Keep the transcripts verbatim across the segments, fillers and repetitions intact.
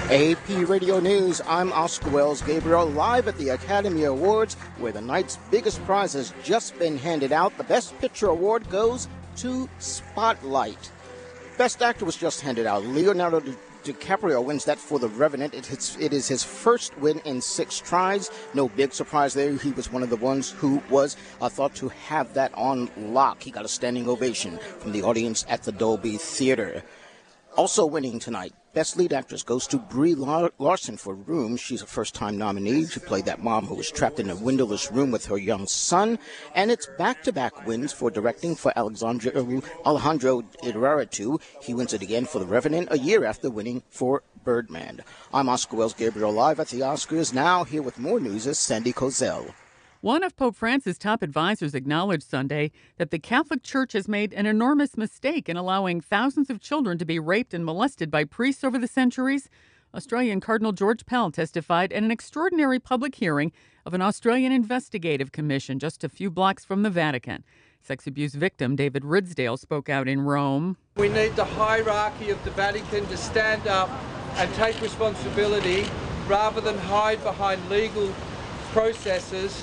A P Radio News, I'm Oscar Wells Gabriel, live at the Academy Awards, where the night's biggest prize has just been handed out. The Best Picture Award goes to Spotlight. Best Actor was just handed out. Leonardo Di- DiCaprio wins that for The Revenant. It is, it is his first win in six tries. No big surprise there. He was one of the ones who was uh, thought to have that on lock. He got a standing ovation from the audience at the Dolby Theater. Also winning tonight, Best Lead Actress goes to Brie Lar- Larson for Room. She's a first-time nominee. She played that mom who was trapped in a windowless room with her young son. And it's back-to-back wins for directing for Alexandre, Alejandro Iñárritu. He wins it again for The Revenant a year after winning for Birdman. I'm Oscar Wells Gabriel, live at the Oscars. Now here with more news is Sandy Kozel. One of Pope Francis' top advisors acknowledged Sunday that the Catholic Church has made an enormous mistake in allowing thousands of children to be raped and molested by priests over the centuries. Australian Cardinal George Pell testified at an extraordinary public hearing of an Australian investigative commission just a few blocks from the Vatican. Sex abuse victim David Ridsdale spoke out in Rome. We need the hierarchy of the Vatican to stand up and take responsibility rather than hide behind legal processes.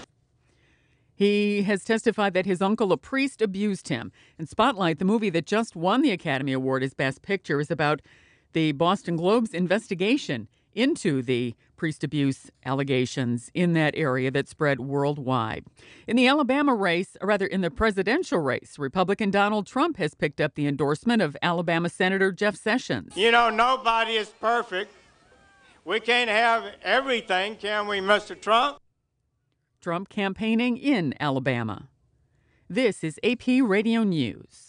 He has testified that his uncle, a priest, abused him. And Spotlight, the movie that just won the Academy Award as Best Picture, is about the Boston Globe's investigation into the priest abuse allegations in that area that spread worldwide. In the Alabama race, or rather in the presidential race, Republican Donald Trump has picked up the endorsement of Alabama Senator Jeff Sessions. You know, nobody is perfect. We can't have everything, can we, Mister Trump? Trump campaigning in Alabama. This is A P Radio News.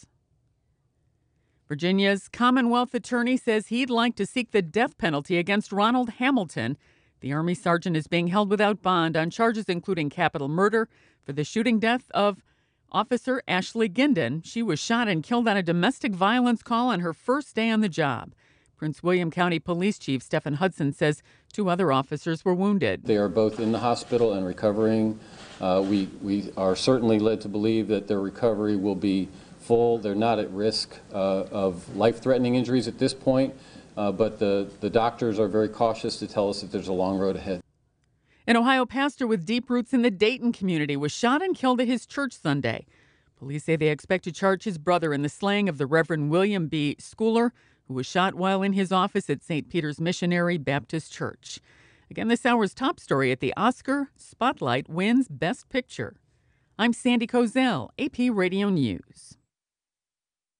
Virginia's Commonwealth attorney says he'd like to seek the death penalty against Ronald Hamilton. The Army sergeant is being held without bond on charges including capital murder for the shooting death of Officer Ashley Ginden. She was shot and killed on a domestic violence call on her first day on the job. Prince William County Police Chief Stephen Hudson says two other officers were wounded. They are both in the hospital and recovering. Uh, we, we are certainly led to believe that their recovery will be full. They're not at risk uh, of life-threatening injuries at this point, uh, but the, the doctors are very cautious to tell us that there's a long road ahead. An Ohio pastor with deep roots in the Dayton community was shot and killed at his church Sunday. Police say they expect to charge his brother in the slaying of the Reverend William B. Schooler, who was shot while in his office at Saint Peter's Missionary Baptist Church. Again, this hour's top story at the Oscar Spotlight wins Best Picture. I'm Sandy Kozel, A P Radio News.